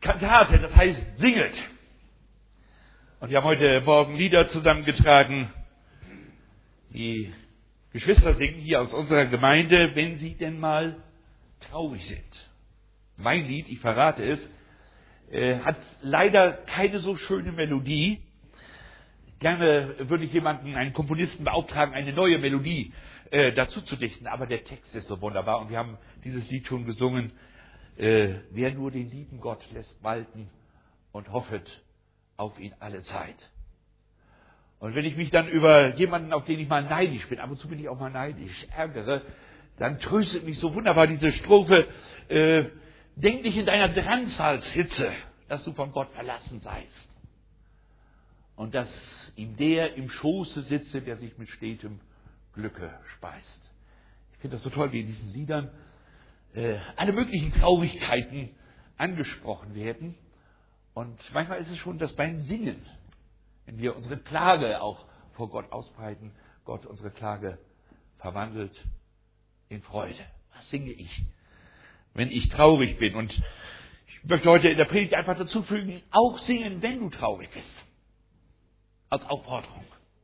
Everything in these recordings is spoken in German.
Kantate, das heißt singet. Und wir haben heute Morgen Lieder zusammengetragen. Die Geschwister singen hier aus unserer Gemeinde, wenn sie denn mal traurig sind. Mein Lied, ich verrate es, hat leider keine so schöne Melodie. Gerne würde ich jemanden, einen Komponisten beauftragen, eine neue Melodie dazu zu dichten. Aber der Text ist so wunderbar und wir haben dieses Lied schon gesungen. Wer nur den lieben Gott lässt walten und hoffet auf ihn alle Zeit. Und wenn ich mich dann über jemanden, auf den ich mal neidisch bin, ab und zu bin ich auch mal neidisch, ärgere, dann tröstet mich so wunderbar diese Strophe, denk nicht in deiner Drangsalshitze, dass du von Gott verlassen seist. Und dass ihm der im Schoße sitze, der sich mit stetem Glücke speist. Ich finde das so toll, wie in diesen Liedern alle möglichen Traurigkeiten angesprochen werden. Und manchmal ist es schon, dass beim Singen, wenn wir unsere Klage auch vor Gott ausbreiten, Gott unsere Klage verwandelt in Freude. Was singe ich, wenn ich traurig bin? Und ich möchte heute in der Predigt einfach dazu fügen, auch singen, wenn du traurig bist. Als Aufforderung.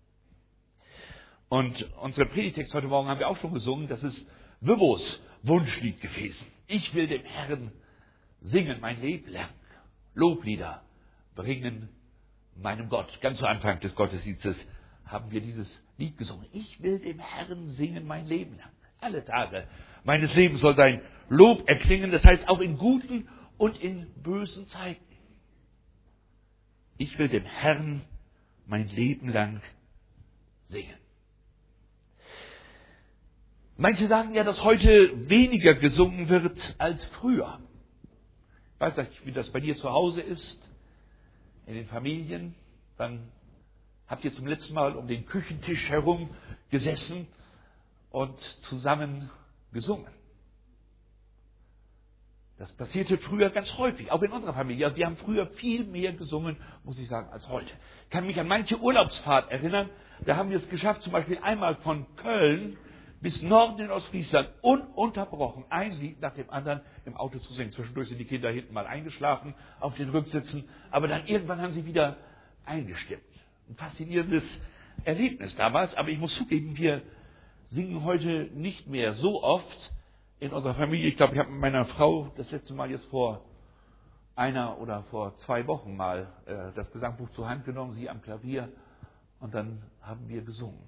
Und unsere Predigtext heute Morgen haben wir auch schon gesungen, das ist Wibbos Wunschlied gewesen. Ich will dem Herrn singen mein Leben lang, Loblieder bringen meinem Gott. Ganz zu Anfang des Gottesdienstes haben wir dieses Lied gesungen. Ich will dem Herrn singen mein Leben lang. Alle Tage meines Lebens soll sein Lob erklingen, das heißt auch in guten und in bösen Zeiten. Ich will dem Herrn mein Leben lang singen. Manche sagen ja, dass heute weniger gesungen wird als früher. Ich weiß nicht, wie das bei dir zu Hause ist, in den Familien. Dann habt ihr zum letzten Mal um den Küchentisch herum gesessen und zusammen gesungen. Das passierte früher ganz häufig, auch in unserer Familie. Also wir haben früher viel mehr gesungen, muss ich sagen, als heute. Ich kann mich an manche Urlaubsfahrt erinnern, da haben wir es geschafft, zum Beispiel einmal von Köln bis Norden in Ostfriesland ununterbrochen ein Lied nach dem anderen im Auto zu singen. Zwischendurch sind die Kinder hinten mal eingeschlafen auf den Rücksitzen, aber dann irgendwann haben sie wieder eingestimmt. Ein faszinierendes Erlebnis damals, aber ich muss zugeben, wir singen heute nicht mehr so oft in unserer Familie. Ich glaube, ich habe mit meiner Frau das letzte Mal jetzt vor 2 Wochen mal das Gesangbuch zur Hand genommen, sie am Klavier, und dann haben wir gesungen.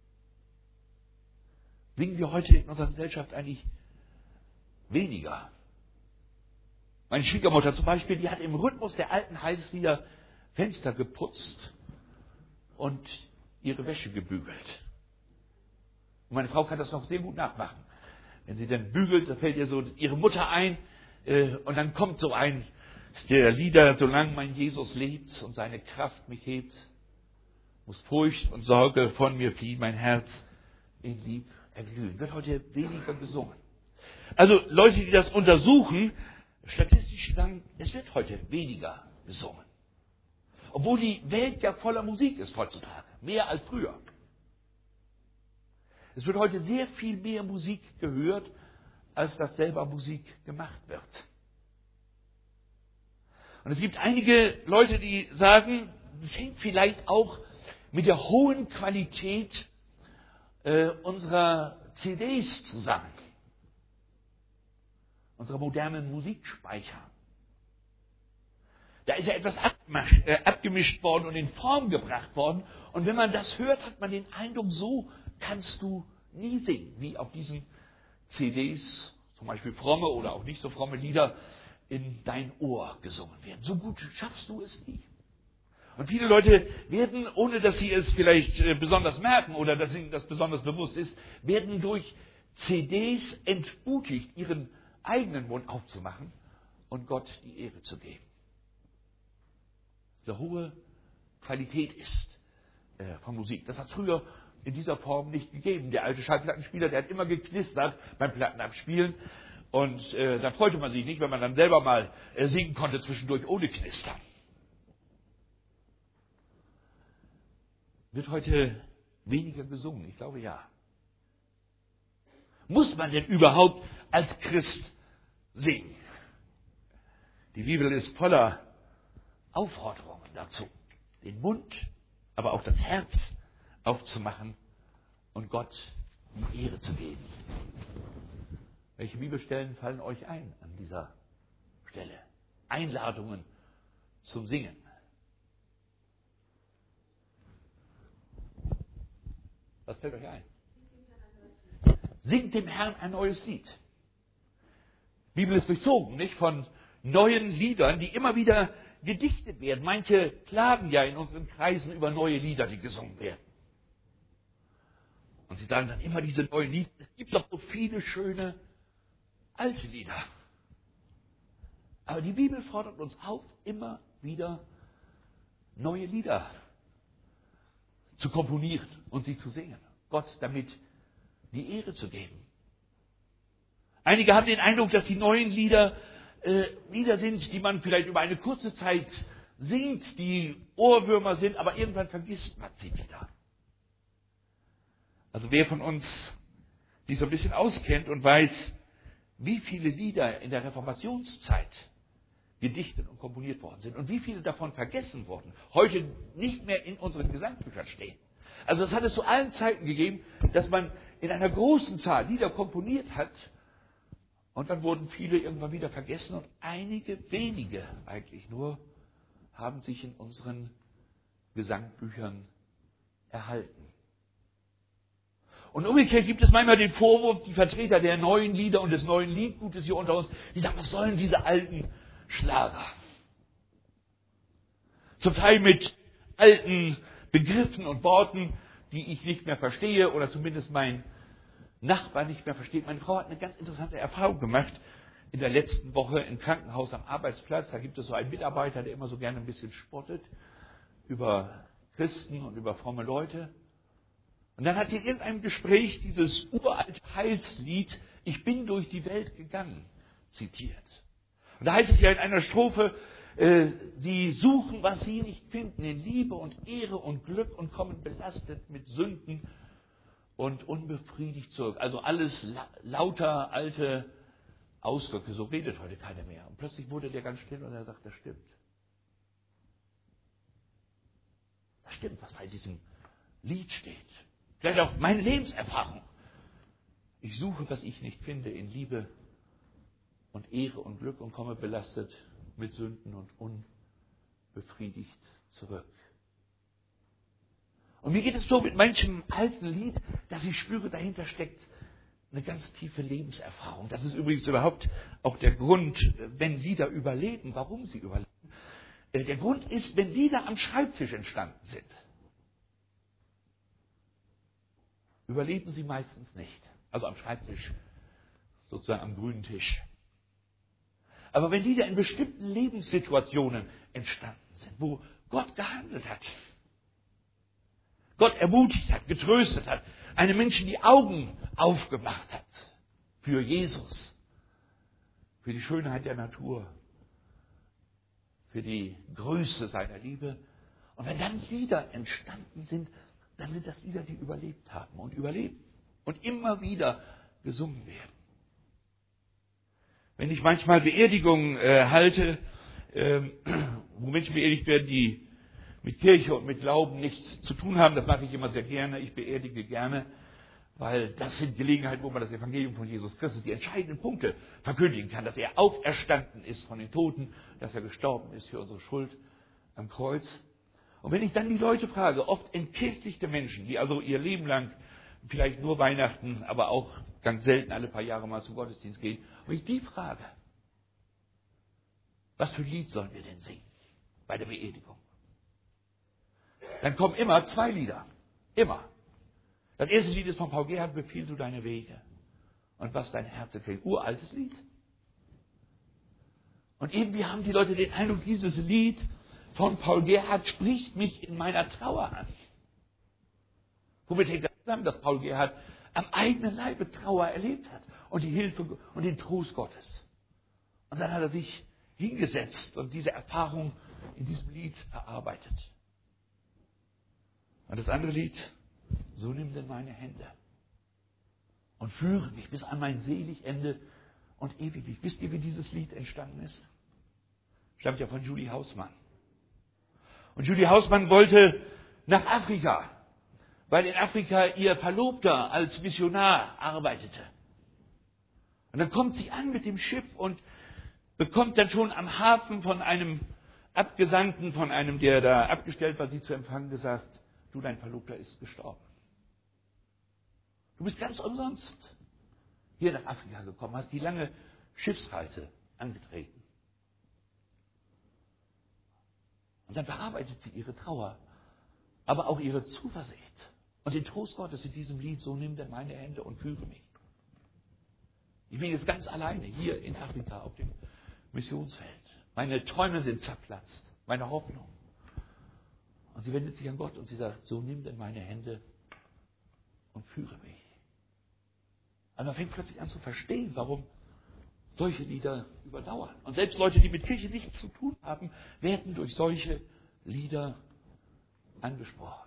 Singen wir heute in unserer Gesellschaft eigentlich weniger? Meine Schwiegermutter zum Beispiel, die hat im Rhythmus der alten Heilslieder Fenster geputzt und ihre Wäsche gebügelt. Und meine Frau kann das noch sehr gut nachmachen. Wenn sie dann bügelt, da fällt ihr so ihre Mutter ein und dann kommt so ein der Lieder, solange mein Jesus lebt und seine Kraft mich hebt, muss Furcht und Sorge von mir fliehen, mein Herz in Lieb erglühen. Wird heute weniger gesungen. Also Leute, die das untersuchen, statistisch sagen, es wird heute weniger gesungen. Obwohl die Welt ja voller Musik ist heutzutage, mehr als früher. Es wird heute sehr viel mehr Musik gehört, als dass selber Musik gemacht wird. Und es gibt einige Leute, die sagen, das hängt vielleicht auch mit der hohen Qualität unserer CDs zusammen. Unserer modernen Musikspeicher. Da ist ja etwas abgemischt worden und in Form gebracht worden. Und wenn man das hört, hat man den Eindruck, so kannst du nie singen, wie auf diesen CDs, zum Beispiel fromme oder auch nicht so fromme Lieder, in dein Ohr gesungen werden. So gut schaffst du es nie. Und viele Leute werden, ohne dass sie es vielleicht besonders merken oder dass ihnen das besonders bewusst ist, werden durch CDs entmutigt, ihren eigenen Mund aufzumachen und Gott die Ehre zu geben. Eine hohe Qualität ist von Musik. Das hat es früher in dieser Form nicht gegeben. Der alte Schallplattenspieler, der hat immer geknistert beim Plattenabspielen. Und dann freute man sich nicht, wenn man dann selber mal singen konnte zwischendurch ohne Knistern. Wird heute weniger gesungen? Ich glaube ja. Muss man denn überhaupt als Christ singen? Die Bibel ist voller Aufforderungen dazu, den Mund, aber auch das Herz aufzumachen und Gott die Ehre zu geben. Welche Bibelstellen fallen euch ein an dieser Stelle? Einladungen zum Singen. Was fällt euch ein? Singt dem Herrn ein neues Lied. Die Bibel ist durchzogen, nicht, von neuen Liedern, die immer wieder gedichtet werden. Manche klagen ja in unseren Kreisen über neue Lieder, die gesungen werden. Und sie sagen dann immer diese neuen Lieder. Es gibt doch so viele schöne alte Lieder. Aber die Bibel fordert uns auf, immer wieder neue Lieder zu komponieren und sie zu singen. Gott damit die Ehre zu geben. Einige haben den Eindruck, dass die neuen Lieder Lieder sind, die man vielleicht über eine kurze Zeit singt, die Ohrwürmer sind, aber irgendwann vergisst man sie wieder. Also wer von uns sich so ein bisschen auskennt und weiß, wie viele Lieder in der Reformationszeit gedichtet und komponiert worden sind und wie viele davon vergessen wurden, heute nicht mehr in unseren Gesangbüchern stehen. Also es hat es zu allen Zeiten gegeben, dass man in einer großen Zahl Lieder komponiert hat und dann wurden viele irgendwann wieder vergessen und einige wenige eigentlich nur haben sich in unseren Gesangbüchern erhalten. Und umgekehrt gibt es manchmal den Vorwurf, die Vertreter der neuen Lieder und des neuen Liedgutes hier unter uns, die sagen, was sollen diese alten Schlager? Zum Teil mit alten Begriffen und Worten, die ich nicht mehr verstehe oder zumindest mein Nachbar nicht mehr versteht. Meine Frau hat eine ganz interessante Erfahrung gemacht in der letzten Woche im Krankenhaus am Arbeitsplatz. Da gibt es so einen Mitarbeiter, der immer so gerne ein bisschen spottet über Christen und über fromme Leute. Und dann hat sie in irgendeinem Gespräch dieses uralte Heilslied Ich bin durch die Welt gegangen zitiert. Und da heißt es ja in einer Strophe, sie suchen, was sie nicht finden, in Liebe und Ehre und Glück und kommen belastet mit Sünden und unbefriedigt zurück. Also alles lauter alte Ausdrücke, so redet heute keiner mehr. Und plötzlich wurde der ganz still und er sagt, das stimmt. Das stimmt, was bei diesem Lied steht. Vielleicht auch meine Lebenserfahrung. Ich suche, was ich nicht finde, in Liebe und Ehre und Glück und komme belastet mit Sünden und unbefriedigt zurück. Und mir geht es so mit manchem alten Lied, dass ich spüre, dahinter steckt eine ganz tiefe Lebenserfahrung. Das ist übrigens überhaupt auch der Grund, wenn Lieder überleben, warum sie überleben. Der Grund ist, wenn Lieder am Schreibtisch entstanden sind, überleben sie meistens nicht. Also am Schreibtisch, sozusagen am grünen Tisch. Aber wenn Lieder in bestimmten Lebenssituationen entstanden sind, wo Gott gehandelt hat, Gott ermutigt hat, getröstet hat, einem Menschen die Augen aufgemacht hat für Jesus, für die Schönheit der Natur, für die Größe seiner Liebe. Und wenn dann Lieder entstanden sind, dann sind das Lieder, die überlebt haben und überleben und immer wieder gesungen werden. Wenn ich manchmal Beerdigungen halte, wo Menschen beerdigt werden, die mit Kirche und mit Glauben nichts zu tun haben, das mache ich immer sehr gerne. Ich beerdige gerne, weil das sind Gelegenheiten, wo man das Evangelium von Jesus Christus, die entscheidenden Punkte verkündigen kann, dass er auferstanden ist von den Toten, dass er gestorben ist für unsere Schuld am Kreuz. Und wenn ich dann die Leute frage, oft entkirchlichte Menschen, die also ihr Leben lang vielleicht nur Weihnachten, aber auch ganz selten alle paar Jahre mal zum Gottesdienst gehen, und ich die frage, was für ein Lied sollen wir denn singen bei der Beerdigung? Dann kommen immer zwei Lieder. Immer. Das erste Lied ist von Paul Gerhardt, Befiehl du deine Wege. Und was dein Herz erfüllt. Uraltes Lied. Und irgendwie haben die Leute den Eindruck, dieses Lied von Paul Gerhardt spricht mich in meiner Trauer an. Womit hängt das zusammen, dass Paul Gerhardt am eigenen Leibe Trauer erlebt hat und die Hilfe und den Trost Gottes. Und dann hat er sich hingesetzt und diese Erfahrung in diesem Lied erarbeitet. Und das andere Lied, so nimm denn meine Hände und führe mich bis an mein selig Ende und ewiglich. Wisst ihr, wie dieses Lied entstanden ist? Stammt ja von Julie Hausmann. Und Julie Hausmann wollte nach Afrika, weil in Afrika ihr Verlobter als Missionar arbeitete. Und dann kommt sie an mit dem Schiff und bekommt dann schon am Hafen von einem Abgesandten, von einem, der da abgestellt war, sie zu empfangen, gesagt, du, dein Verlobter ist gestorben. Du bist ganz umsonst hier nach Afrika gekommen, hast die lange Schiffsreise angetreten. Und dann bearbeitet sie ihre Trauer, aber auch ihre Zuversicht und den Trost Gottes in diesem Lied, so nimm denn meine Hände und führe mich. Ich bin jetzt ganz alleine hier in Afrika auf dem Missionsfeld. Meine Träume sind zerplatzt, meine Hoffnung. Und sie wendet sich an Gott und sie sagt, so nimm denn meine Hände und führe mich. Und man fängt plötzlich an zu verstehen, warum solche Lieder überdauern. Und selbst Leute, die mit Kirche nichts zu tun haben, werden durch solche Lieder angesprochen.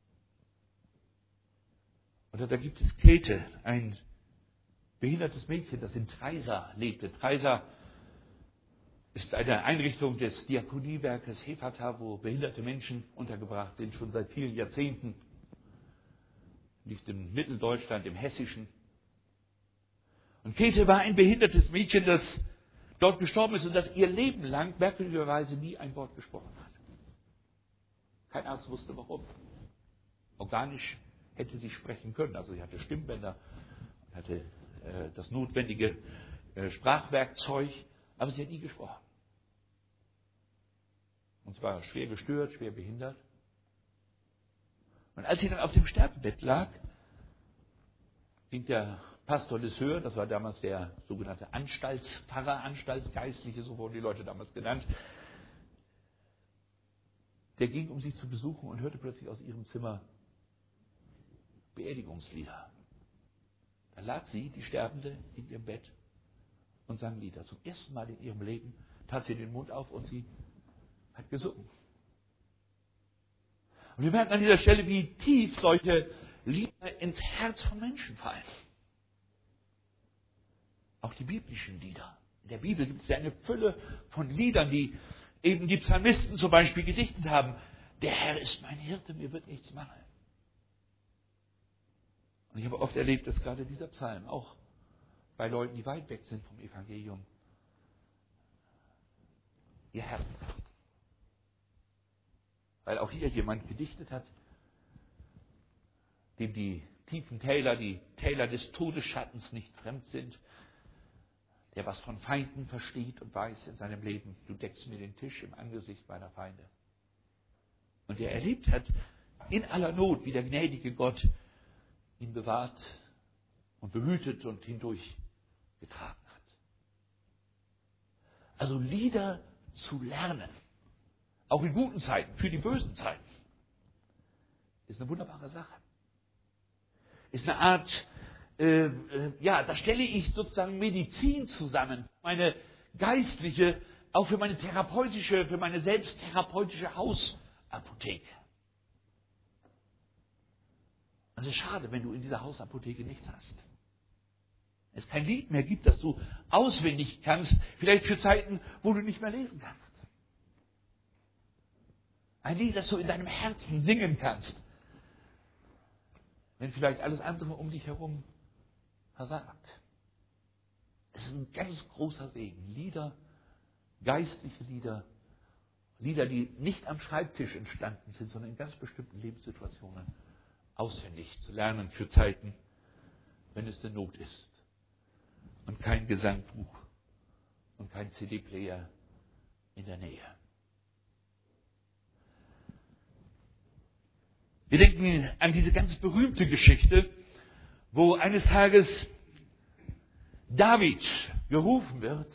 Oder da gibt es Käthe, ein behindertes Mädchen, das in Treisa lebte. Treisa ist eine Einrichtung des Diakoniewerkes Hefata, wo behinderte Menschen untergebracht sind, schon seit vielen Jahrzehnten. Liegt in Mitteldeutschland, im Hessischen. Und Käthe war ein behindertes Mädchen, das dort gestorben ist und das ihr Leben lang merkwürdigerweise nie ein Wort gesprochen hat. Kein Arzt wusste warum. Organisch hätte sie sprechen können. Also sie hatte Stimmbänder, hatte das notwendige Sprachwerkzeug, aber sie hat nie gesprochen. Und zwar schwer gestört, schwer behindert. Und als sie dann auf dem Sterbebett lag, ging der Pastor Lesseur, das war damals der sogenannte Anstaltspfarrer, Anstaltsgeistliche, so wurden die Leute damals genannt, der ging, um sie zu besuchen und hörte plötzlich aus ihrem Zimmer Beerdigungslieder. Da lag sie, die Sterbende, in ihrem Bett und sang Lieder. Zum ersten Mal in ihrem Leben tat sie den Mund auf und sie hat gesungen. Und wir merken an dieser Stelle, wie tief solche Lieder ins Herz von Menschen fallen. Auch die biblischen Lieder. In der Bibel gibt es ja eine Fülle von Liedern, die eben die Psalmisten zum Beispiel gedichtet haben. Der Herr ist mein Hirte, mir wird nichts mangeln. Und ich habe oft erlebt, dass gerade dieser Psalm auch bei Leuten, die weit weg sind vom Evangelium, ihr Herz trifft. Weil auch hier jemand gedichtet hat, dem die tiefen Täler, die Täler des Todesschattens nicht fremd sind, der was von Feinden versteht und weiß in seinem Leben, du deckst mir den Tisch im Angesicht meiner Feinde. Und der erlebt hat, in aller Not, wie der gnädige Gott ihn bewahrt und behütet und hindurch getragen hat. Also Lieder zu lernen, auch in guten Zeiten, für die bösen Zeiten, ist eine wunderbare Sache. Ist eine Art, da stelle ich sozusagen Medizin zusammen, meine geistliche, auch für meine therapeutische, für meine selbsttherapeutische Hausapotheke. Also schade, wenn du in dieser Hausapotheke nichts hast. Es kein Lied mehr gibt, das du auswendig kannst, vielleicht für Zeiten, wo du nicht mehr lesen kannst. Ein Lied, das du in deinem Herzen singen kannst, wenn vielleicht alles andere um dich herum versagt. Es ist ein ganz großer Segen. Lieder, geistliche Lieder, Lieder, die nicht am Schreibtisch entstanden sind, sondern in ganz bestimmten Lebenssituationen auswendig zu lernen für Zeiten, wenn es in Not ist. Und kein Gesangbuch und kein CD-Player in der Nähe. Wir denken an diese ganz berühmte Geschichte, wo eines Tages David gerufen wird,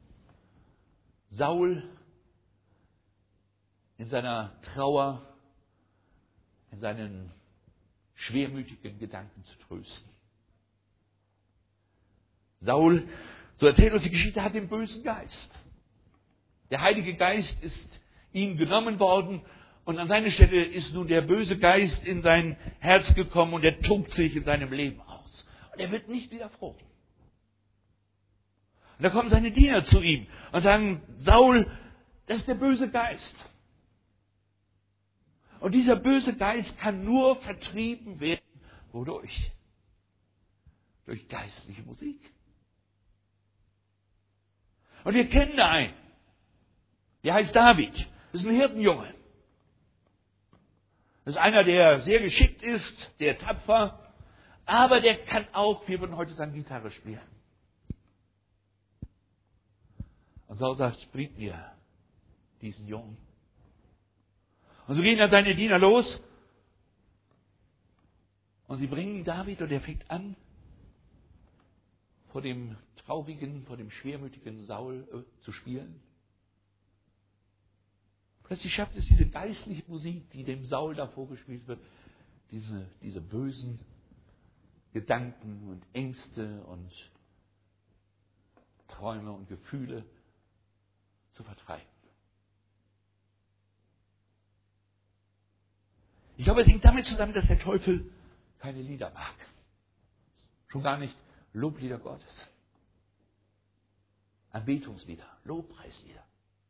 Saul in seiner Trauer, in seinen schwermütigen Gedanken zu trösten. Saul, so erzählt uns die Geschichte, hat den bösen Geist. Der Heilige Geist ist ihm genommen worden und an seine Stelle ist nun der böse Geist in sein Herz gekommen und er tobt sich in seinem Leben aus. Und er wird nicht wieder froh. Und da kommen seine Diener zu ihm und sagen, Saul, Das ist der böse Geist. Und dieser böse Geist kann nur vertrieben werden. Wodurch? Durch geistliche Musik. Und wir kennen da einen. Der heißt David. Das ist ein Hirtenjunge. Das ist einer, der sehr geschickt ist, sehr tapfer. Aber der kann auch, wir würden heute sagen, Gitarre spielen. Und Saul sagt, bringt mir diesen Jungen. Und so gehen dann seine Diener los. Und sie bringen David und er fängt an, vor dem traurigen, vor dem schwermütigen Saul zu spielen. Plötzlich schafft es diese geistliche Musik, die dem Saul da vorgespielt wird, diese bösen Gedanken und Ängste und Träume und Gefühle zu vertreiben. Ich glaube, es hängt damit zusammen, dass der Teufel keine Lieder mag. Schon gar nicht Loblieder Gottes. Anbetungslieder, Lobpreislieder.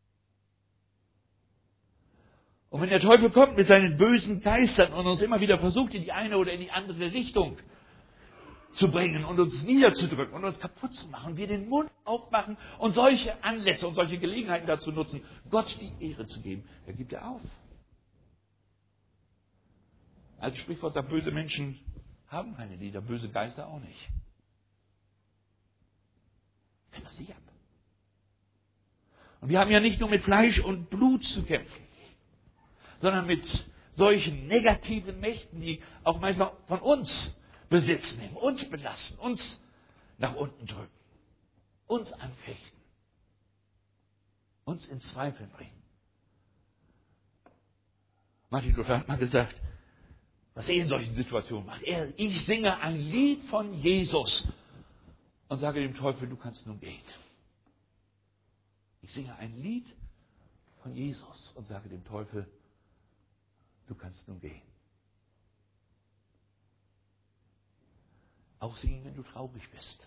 Und wenn der Teufel kommt mit seinen bösen Geistern und uns immer wieder versucht, in die eine oder in die andere Richtung zu bringen und uns niederzudrücken und uns kaputt zu machen, wir den Mund aufmachen und solche Anlässe und solche Gelegenheiten dazu nutzen, Gott die Ehre zu geben, dann gibt er auf. Also Sprichwort sagt, böse Menschen haben keine Lieder, böse Geister auch nicht. Kann das nicht ab. Und wir haben ja nicht nur mit Fleisch und Blut zu kämpfen, sondern mit solchen negativen Mächten, die auch manchmal von uns Besitz nehmen, uns belasten, uns nach unten drücken, uns anfechten, uns in Zweifel bringen. Martin Luther hat mal gesagt, was er in solchen Situationen macht. Ich singe ein Lied von Jesus und sage dem Teufel, du kannst nun gehen. Ich singe ein Lied von Jesus und sage dem Teufel, du kannst nun gehen. Auch singen, wenn du traurig bist.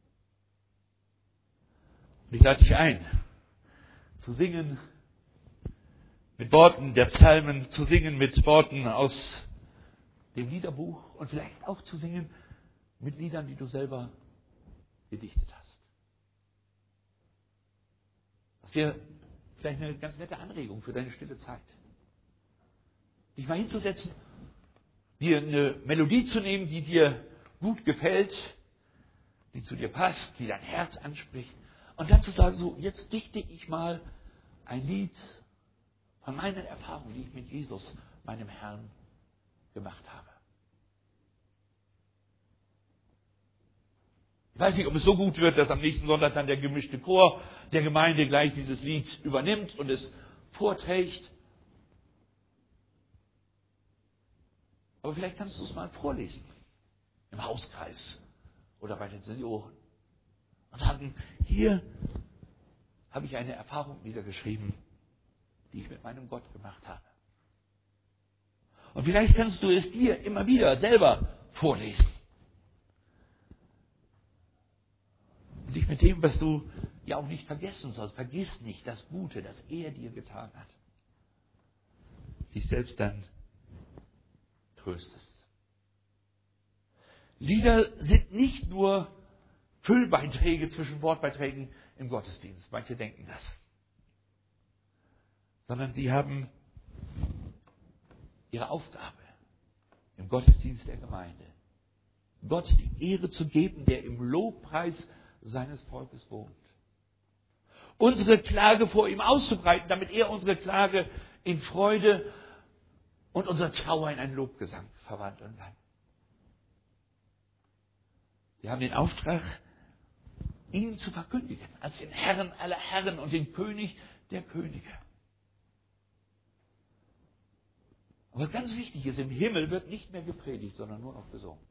Und ich lade dich ein, zu singen mit Worten der Psalmen, zu singen mit Worten aus dem Liederbuch und vielleicht auch zu singen mit Liedern, die du selber gedichtet hast. Das wäre vielleicht eine ganz nette Anregung für deine stille Zeit. Dich mal hinzusetzen, dir eine Melodie zu nehmen, die dir gut gefällt, die zu dir passt, die dein Herz anspricht und dann zu sagen, so, jetzt dichte ich mal ein Lied von meinen Erfahrungen, die ich mit Jesus, meinem Herrn, gemacht habe. Ich weiß nicht, ob es so gut wird, dass am nächsten Sonntag dann der gemischte Chor der Gemeinde gleich dieses Lied übernimmt und es vorträgt. Aber vielleicht kannst du es mal vorlesen. Im Hauskreis oder bei den Senioren. Und sagen, hier habe ich eine Erfahrung niedergeschrieben, die ich mit meinem Gott gemacht habe. Und vielleicht kannst du es dir immer wieder selber vorlesen. Und dich mit dem, was du ja auch nicht vergessen sollst, vergiss nicht das Gute, das er dir getan hat. Dich selbst dann tröstest. Lieder sind nicht nur Füllbeiträge zwischen Wortbeiträgen im Gottesdienst. Manche denken das. Sondern sie haben ihre Aufgabe im Gottesdienst der Gemeinde, Gott die Ehre zu geben, der im Lobpreis seines Volkes wohnt. Unsere Klage vor ihm auszubreiten, damit er unsere Klage in Freude und unsere Trauer in einen Lobgesang verwandeln kann. Wir haben den Auftrag, ihn zu verkündigen, als den Herrn aller Herren und den König der Könige. Und was ganz wichtig ist, im Himmel wird nicht mehr gepredigt, sondern nur noch gesungen.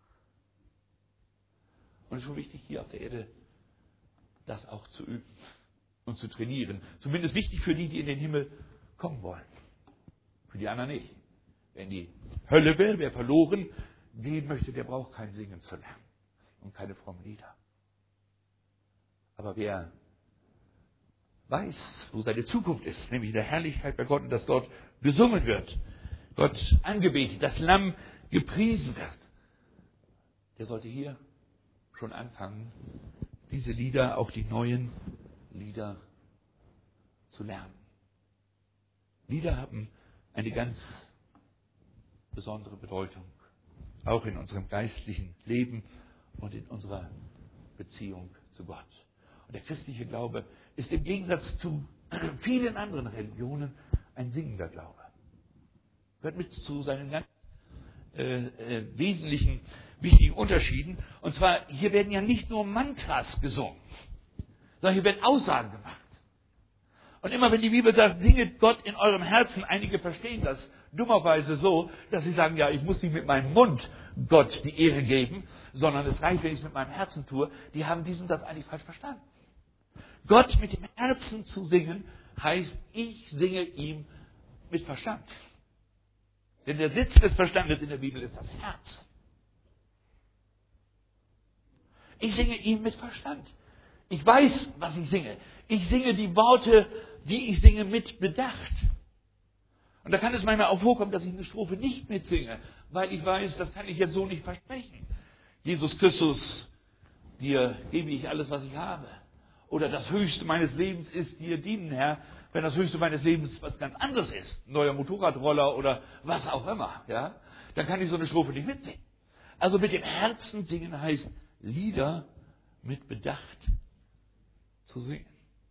Und es ist schon wichtig, hier auf der Erde das auch zu üben und zu trainieren. Zumindest wichtig für die, die in den Himmel kommen wollen. Für die anderen nicht. Wer in die Hölle will, wer verloren gehen möchte, der braucht kein Singen zu lernen und keine frommen Lieder. Aber wer weiß, wo seine Zukunft ist, nämlich in der Herrlichkeit bei Gott und dass dort gesungen wird, Gott angebetet, das Lamm gepriesen wird, der sollte hier schon anfangen, diese Lieder, auch die neuen Lieder zu lernen. Lieder haben eine ganz besondere Bedeutung, auch in unserem geistlichen Leben und in unserer Beziehung zu Gott. Und der christliche Glaube ist im Gegensatz zu vielen anderen Religionen ein singender Glaube. Gehört mit zu seinen ganz wesentlichen, wichtigen Unterschieden. Und zwar, hier werden ja nicht nur Mantras gesungen, sondern hier werden Aussagen gemacht. Und immer wenn die Bibel sagt, singet Gott in eurem Herzen, einige verstehen das dummerweise so, dass sie sagen, ja, ich muss nicht mit meinem Mund Gott die Ehre geben, sondern es reicht, wenn ich es mit meinem Herzen tue. Die haben diesen Satz eigentlich falsch verstanden. Gott mit dem Herzen zu singen, heißt, ich singe ihm mit Verstand. Denn der Sitz des Verstandes in der Bibel ist das Herz. Ich singe ihm mit Verstand. Ich weiß, was ich singe. Ich singe die Worte, die ich singe, mit Bedacht. Und da kann es manchmal auch vorkommen, dass ich eine Strophe nicht mitsinge, weil ich weiß, das kann ich jetzt so nicht versprechen. Jesus Christus, dir gebe ich alles, was ich habe. Oder das Höchste meines Lebens ist dir dienen, Herr. Wenn das Höchste meines Lebens was ganz anderes ist, ein neuer Motorradroller oder was auch immer, ja, dann kann ich so eine Strophe nicht mitsingen. Also mit dem Herzen singen heißt Lieder mit Bedacht zu singen.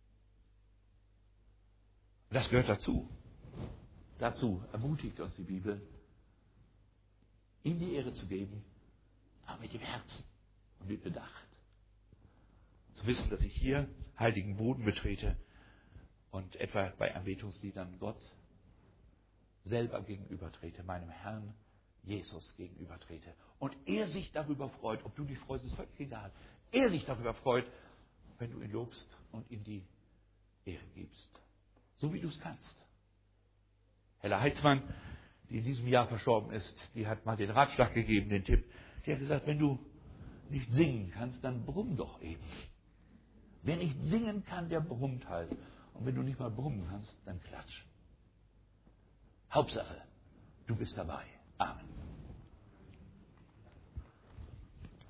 Das gehört dazu. Dazu ermutigt uns die Bibel, ihm die Ehre zu geben, aber mit dem Herzen und mit Bedacht. Zu wissen, dass ich hier heiligen Boden betrete und etwa bei Anbetungsliedern Gott selber gegenübertrete, meinem Herrn Jesus gegenübertrete. Und er sich darüber freut, ob du dich freust, ist völlig egal. Er sich darüber freut, wenn du ihn lobst und ihm die Ehre gibst. So wie du es kannst. Hella Heitzmann, die in diesem Jahr verstorben ist, die hat mal den Ratschlag gegeben, den Tipp. Die hat gesagt, wenn du nicht singen kannst, dann brumm doch eben. Wer nicht singen kann, der brummt halt. Und wenn du nicht mal brummen kannst, dann klatsch. Hauptsache, du bist dabei. Amen.